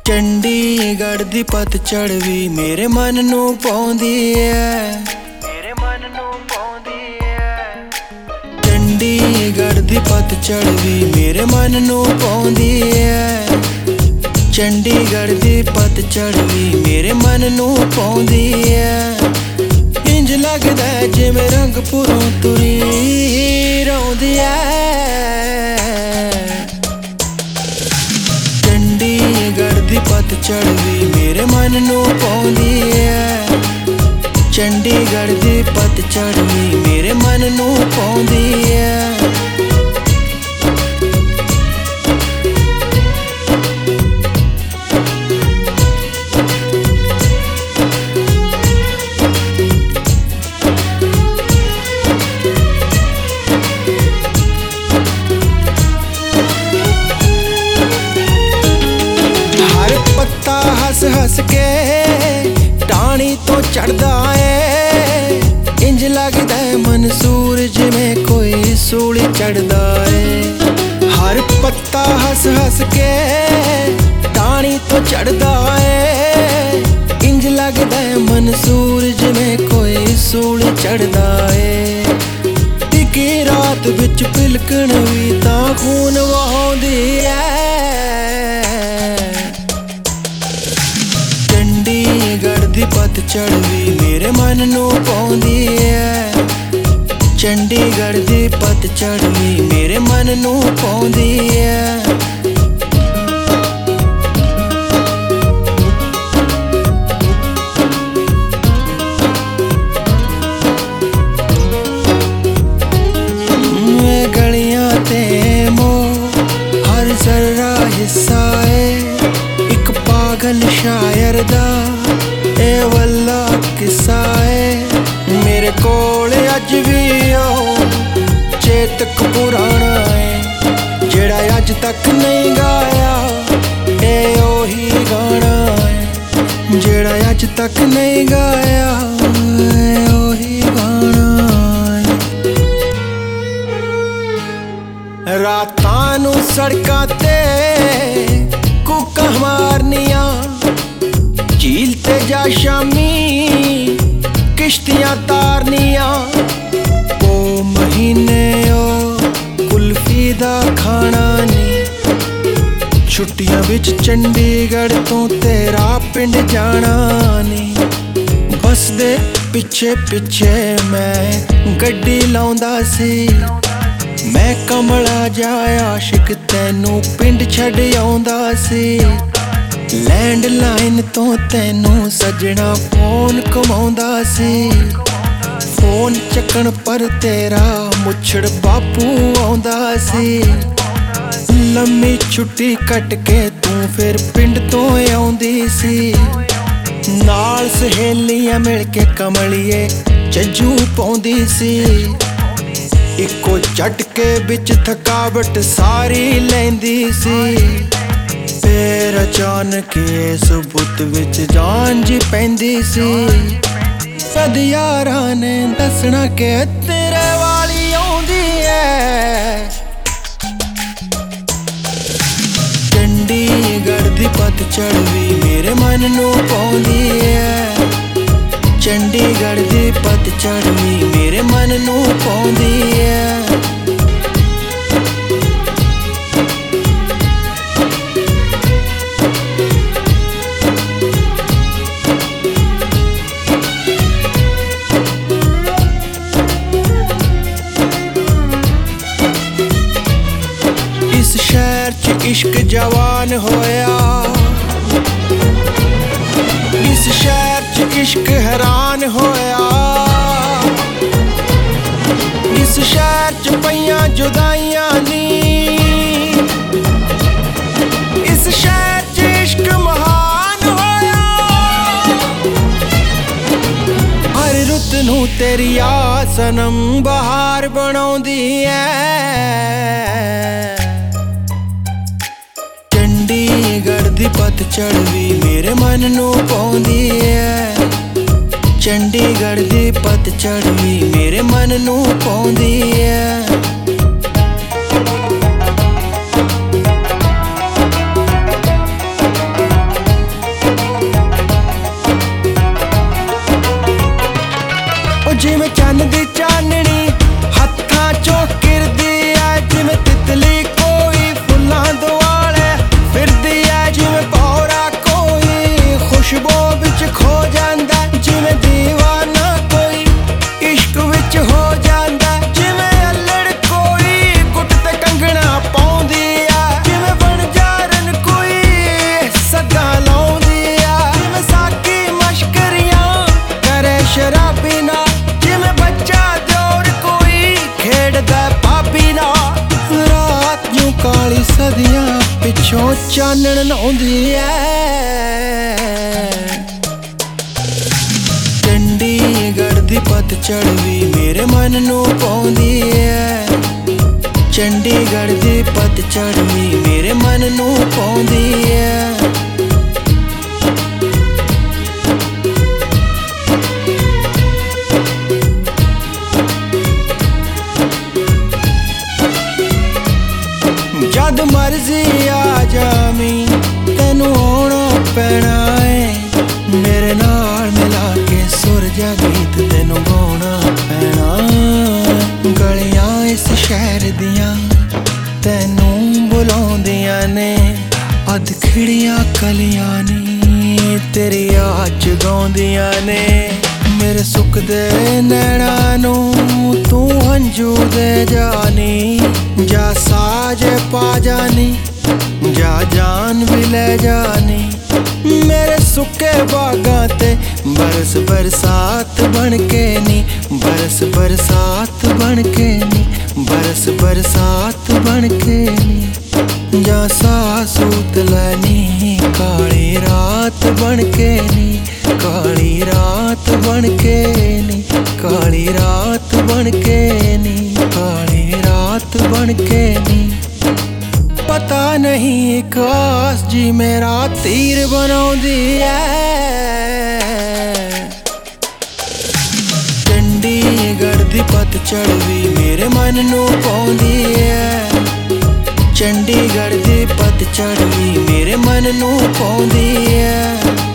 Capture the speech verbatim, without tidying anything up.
ਚੰਡੀਗੜ੍ਹ ਦੀ ਪਤਝੜ ਵੀ ਮੇਰੇ ਮਨ ਨੂੰ ਪਾਉਂਦੀ ਐ, ਮੇਰੇ ਮਨ ਨੂੰ ਪਾਉਂਦੀ ਐ। ਚੰਡੀਗੜ੍ਹ ਦੀ ਪਤਝੜ ਵੀ ਮੇਰੇ ਮਨ ਨੂੰ ਪਾਉਂਦੀ ਐ, ਚੰਡੀਗੜ੍ਹ ਦੀ ਪਤਝੜ ਵੀ ਮੇਰੇ ਮਨ ਨੂੰ ਪਾਉਂਦੀ ਐ। ਇੰਜ ਲੱਗਦਾ ਜਿਵੇਂ ਰੰਗਪੁਰੋਂ ਤੁਰੀ ਰੋਂਦੀ ਐ। ਚੰਡੀਗੜ੍ਹ ਦੀ ਪਤਝੜ ਵੀ ਮੇਰੇ ਮਨ ਨੂੰ ਪਾਉਂਦੀ ਐ, ਚੰਡੀਗੜ੍ਹ ਦੀ ਪਤਝੜ ਵੀ ਮੇਰੇ ਮਨ ਨੂੰ ਪਾਉਂਦੀ ਐ। ਹੱਸ ਹੱਸ ਕੇ ਟਾਹਣੀ ਤੋਂ ਚੜਦਾ ਏ, ਇੰਜ ਲੱਗਦਾ ਮਨਸੂਰ ਜਿਵੇਂ ਕੋਈ ਸੂਲੀ ਚੜਦਾ ਏ। ਹਰ ਪੱਤਾ ਹੱਸ ਹੱਸ ਕੇ ਟਾਹਣੀ ਤੋਂ ਚੜਦਾ ਏ, ਇੰਜ ਲੱਗਦਾ ਮਨਸੂਰ ਜਿਵੇਂ ਕੋਈ ਸੂਲੀ ਚੜਦਾ ਏ। ਟਿੱਕੀ ਰਾਤ ਵਿੱਚ ਪਿਲਕਣ ਵੀ ਤਾਂ ਖੂਨ ਵਹਾਉਂਦੀ ਐ। ਚੰਡੀਗੜ੍ਹ ਦੀ ਪਤਝੜ ਵੀ ਮੇਰੇ ਮਨ ਨੂੰ ਪਾਉਂਦੀ ਐ, ਚੰਡੀਗੜ੍ਹ ਦੀ ਪਤਝੜ ਵੀ ਮੇਰੇ ਮਨ ਨੂੰ ਪਾਉਂਦੀ ਐ। ਗਲੀਆਂ ਤੇ ਮੋਹ ਹਰ ਜ਼ਰਾ ਹਿੱਸਾ ਏ, ਇੱਕ ਪਾਗਲ ਸ਼ਾਇਰ ਦਾ ਇਹ ਵੱਲਾ ਕਿੱਸਾ ਏ। ਮੇਰੇ ਕੋਲ ਅੱਜ ਵੀ ਉਹ ਚੇਤਕ ਪੁਰਾਣਾ ਏ, ਜਿਹੜਾ ਅੱਜ ਤੱਕ ਨਹੀਂ ਗਾਇਆ ਇਹ ਉਹੀ ਗਾਣਾ ਏ, ਜਿਹੜਾ ਅੱਜ ਤੱਕ ਨਹੀਂ ਗਾਇਆ ਇਹ ਉਹੀ ਗਾਣਾ ਏ। ਰਾਤਾਂ ਨੂੰ ਸੜਕਾਂ ਤੇ ਕੂਕਾਂ ਮਾਰਨੀਆਂ, ਝੀਲ ਤੇ ਜਾ ਸ਼ਾਮੀ ਕਿਸ਼ਤੀਆਂ ਤਾਰਨੀਆਂ। ਉਹ ਮਹੀਨੇ ਉਹ ਕੁਲਫੀ ਦਾ ਖਾਣਾ ਨੀ, ਛੁੱਟੀਆਂ ਵਿੱਚ ਚੰਡੀਗੜ੍ਹ ਤੋਂ ਤੇਰਾ ਪਿੰਡ ਜਾਣਾ ਨੀ। ਬੱਸ ਦੇ ਪਿੱਛੇ ਪਿੱਛੇ ਮੈਂ ਗੱਡੀ ਲਾਉਂਦਾ ਸੀ, ਮੈਂ ਕਮਲਾ ਜਾ ਆਸ਼ਿਕ ਤੈਨੂੰ ਪਿੰਡ ਛੱਡ ਆਉਂਦਾ ਸੀ। ਲੈਂਡਲਾਈਨ ਤੋਂ ਤੈਨੂੰ ਸੱਜਣਾ ਫੋਨ ਕਮਾਉਂਦਾ ਸੀ, ਫੋਨ ਚੱਕਣ ਪਰ ਤੇਰਾ ਮੁੱਛੜ ਬਾਪੂ ਆਉਂਦਾ ਸੀ। ਲੰਮੀ ਛੁੱਟੀ ਕੱਟ ਕੇ ਤੂੰ ਫਿਰ ਪਿੰਡ ਤੋਂ ਆਉਂਦੀ ਸੀ, ਨਾਲ ਸਹੇਲੀਆਂ ਮਿਲ ਕੇ ਕਮਲੀਏ ਚੱਜੂ ਪਾਉਂਦੀ ਸੀ। ਇੱਕੋ ਝਟਕੇ ਵਿੱਚ ਥਕਾਵਟ ਸਾਰੀ ਲੈਂਦੀ ਸੀ, ਫੇਰ ਅਚਾਨਕ ਇਸ ਬੁੱਤ ਵਿੱਚ ਜਾਨ ਜੀ ਪੈਂਦੀ ਸੀ। ਕਦ ਯਾਰਾਂ ਨੇ ਦੱਸਣਾ ਕਿ ਤੇਰੇ ਵਾਲੀ ਆਉਂਦੀ ਐ। ਚੰਡੀਗੜ੍ਹ ਦੀ ਪਤਝੜ ਵੀ ਮੇਰੇ ਮਨ ਨੂੰ ਪਾਉਂਦੀ ਐ, ਚੰਡੀਗੜ੍ਹ ਦੀ ਪਤਝੜ ਵੀ ਮੇਰੇ ਮਨ ਨੂੰ ਪਾਉਂਦੀ ਐ। ਇਸ ਸ਼ਹਿਰ 'ਚ ਇਸ਼ਕ ਜਵਾਨ ਹੋਇਆ, ਇਸ ਸ਼ਹਿਰ 'ਚ ਇਸ਼ਕ ਹੈਰਾਨ ਹੋਇਆ। ਇਸ ਸ਼ਹਿਰ 'ਚ ਪਈਆਂ ਜੁਦਾਈਆਂ ਨੀ, ਇਸ ਸ਼ਹਿਰ 'ਚ ਇਸ਼ਕ ਮਹਾਨ ਹੋਇਆ। ਹਰ ਰੁੱਤ ਨੂੰ ਤੇਰੀ ਆ ਸਨਮ ਬਹਾਰ ਬਣਾਉਂਦੀ ਐ। ਚੰਡੀਗੜ੍ਹ ਦੀ ਪਤਝੜ ਵੀ ਮੇਰੇ ਮਨ ਨੂੰ ਪਾਉਂਦੀ ਐ, ਚੰਡੀਗੜ੍ਹ ਦੀ ਪਤਝੜ ਵੀ ਮੇਰੇ ਮਨ ਨੂੰ ਪਾਉਂਦੀ ਐ। ਪਿੱਛੋਂ ਚਾਨਣ ਲਾਉਂਦੀ ਐ। ਚੰਡੀਗੜ੍ਹ ਦੀ ਪਤਝੜ ਵੀ ਮੇਰੇ ਮਨ ਨੂੰ ਪਾਉਂਦੀ ਐ। ਚੰਡੀਗੜ੍ਹ ਦੀ ਪਤਝੜ ਵੀ ਮੇਰੇ ਮਨ ਨੂੰ ਪਾਉਂਦੀ ਐ। ਜਦ ਮਰਜ਼ੀ ਆ ਜਾਵੀਂ ਤੈਨੂੰ ਆਉਣਾ ਪੈਣਾ ਏ। ਮੇਰੇ ਨਾਲ ਮਿਲਾ ਕੇ ਸੁਰ ਜਾ ਗੀਤ ਤੈਨੂੰ ਗਾਉਣਾ ਪੈਣਾ। ਗਲੀਆਂ ਇਸ ਸ਼ਹਿਰ ਦੀਆਂ ਤੈਨੂੰ ਬੁਲਾਉਂਦੀਆਂ ਨੇ। ਅੱਧ ਖਿੜੀਆਂ ਕਲੀਆਂ ਨੀ ਤੇਰੀ ਯਾਦ ਜਗਾਉਂਦੀਆਂ ਨੇ। ਮੇਰੇ ਸੁੱਕਦੇ ਨੈਣਾਂ ਨੂੰ ਤੂੰ ਹੰਝੂ ਦੇ ਜਾਨੀ। ਜਾ ਸਾਜ ਪਾ ਜਾਨੀ, ਜਾ ਜਾਨ ਵੀ ਲੈ ਜਾਨੀ। ਮੇਰੇ ਸੁੱਕੇ ਬਾਗਾਂ ਤੇ ਬਰਸ ਬਰਸਾਤ ਬਣ ਕੇ ਨੀ। ਬਰਸ ਬਰਸਾਤ ਬਣ ਕੇ ਨੀ। ਬਰਸ ਬਰਸਾਤ ਬਣ ਕੇ ਨੀ। ਜਾ ਸਾਹ ਸੂਤ ਲੈਨੀ ਕਾਲੀ ਰਾਤ ਬਣ ਕੇ ਨੀ। ਕਾਲੀ ਰਾਤ ਬਣ ਕੇ ਨੀ। ਕਾਲੀ ਰਾਤ ਬਣ ਕੇ ਨੀ। ਕਾਲੀ ਰਾਤ ਬਣ ਕੇ ਨੀ। ਪਤਾ ਨਹੀਂ ਇੱਕ ਆਸ ਜੀ ਮੇਰਾ ਤੀਰ ਬਣਾਉਂਦੀ ਐ। ਚੰਡੀਗੜ੍ਹ ਦੀ ਪਤਝੜ ਵੀ ਮੇਰੇ ਮਨ ਨੂੰ ਪਾਉਂਦੀ ਐ। ਚੰਡੀਗੜ੍ਹ ਦੀ ਪਤਝੜ ਵੀ ਮੇਰੇ ਮਨ ਨੂੰ ਪਾਉਂਦੀ ਐ।